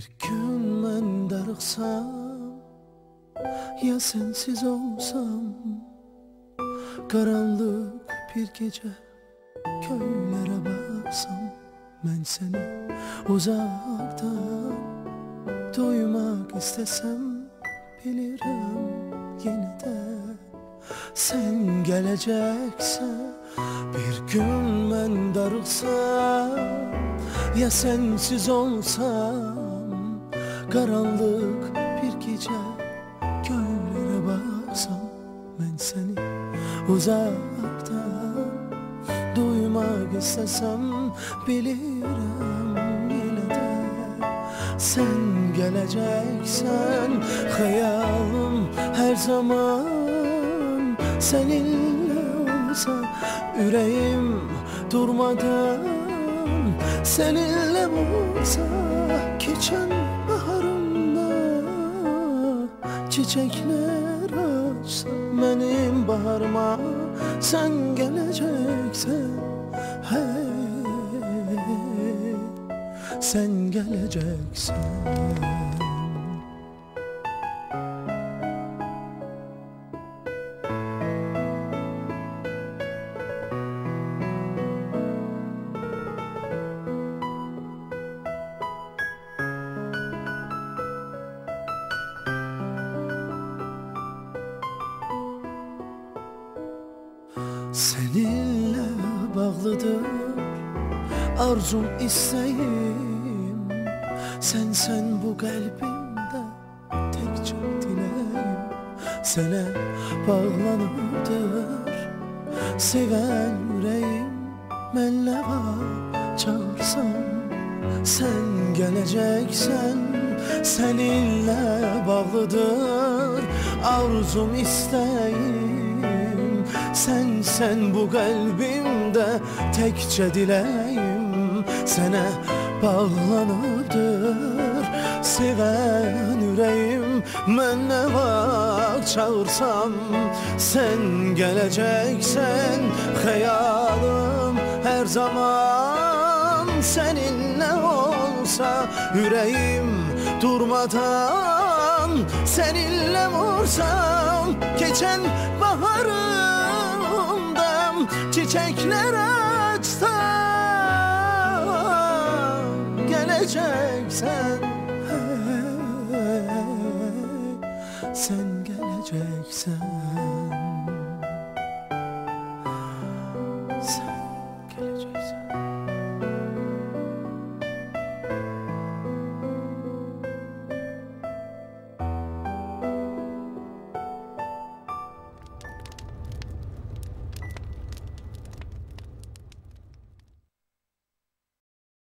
Bir gün ben darıksam, ya sensiz olsam, karanlık bir gece köylere baksam, ben seni uzaktan duymak istesem, bilirim yine de sen geleceksen. Bir gün ben darıksam, ya sensiz olsam, karanlık bir gece göllere baksam, ben seni uzaktan duymak istesem, bilirim yine de sen geleceksen. Hayalim her zaman seninle olsa, yüreğim durmadan seninle olsa. Geçen baharımda çiçekler açsa, benim baharıma sen geleceksen, hey, sen geleceksen. Seninle bağlıdır arzum, isteğim. Sen bu kalbimde tekçe dileğim. Sana bağlanırdır seven yüreğim. Ben ne var çağırsam, sen geleceksen. Seninle bağlıdır arzum, isteğim. Sen bu kalbimde tekçe dileğim. Sana bağlanırdır seven yüreğim. Ben ne var çağırsam, sen geleceksen. Hayalim her zaman seninle olsa, yüreğim durmadan seninle vursam. Geçen baharımda çiçekler açsa, geleceksen, hey, sen geleceksen.